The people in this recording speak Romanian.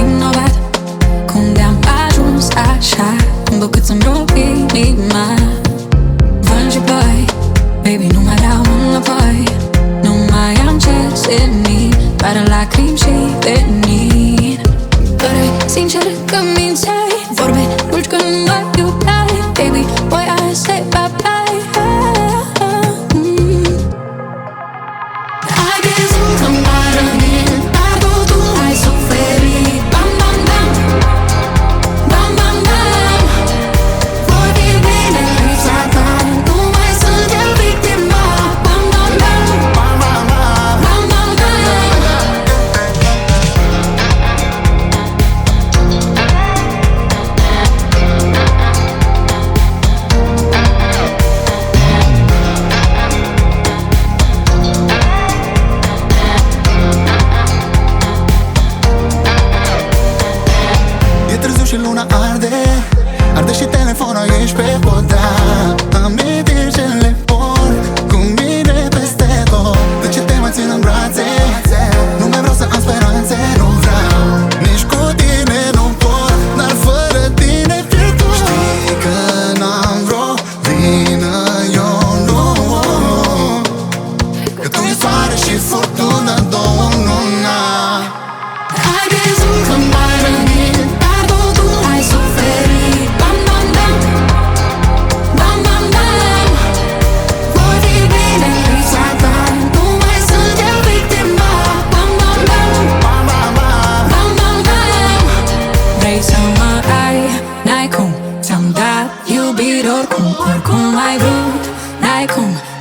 vinovat. Cum de-am ajuns așa, îmi cât să-mi rup inima. Vânt și ploi, baby, nu mai vreau înapoi. Nu mai am ce seni, doar lacrimi și venin. Părei sincer că mințeai, vorbe dulci când mă iubeai. Baby, boy, I say bye-bye. Hai crezut că m-ai rănit, dar totul ai suferit. Bam, bam, bam, bam, bam, bam. Voi fi bine lipsa ta, nu mai sunt eu victima. Bam, bam, bam, bam, bam, bam, bam, bam. E târziu și luna arde, arde și telefonul, ești pe podea. Amintiri ce le pun cu mine peste tot. De ce te mai țin în brațe? Nu mai vreau să am speranțe, nu vreau. Nici cu tine nu pot, dar fără tine pierd tot. Știi că n-am vreo vină, eu nu. Că tu e soare și furtună, două în una. Ai crezut că m-ai rănit, dar totul ai suferit. Bam, bam, bam, bam, bam, bam. Voi fi bine lipsa ta, nu mai sunt eu victima. Bam, bam, bam, Bam, bam, bam. bam, bam, bam. Vrei să mă ai, n-ai cum. Ți-am dat iubiri oricum, oricum ai vrut, n-ai cum.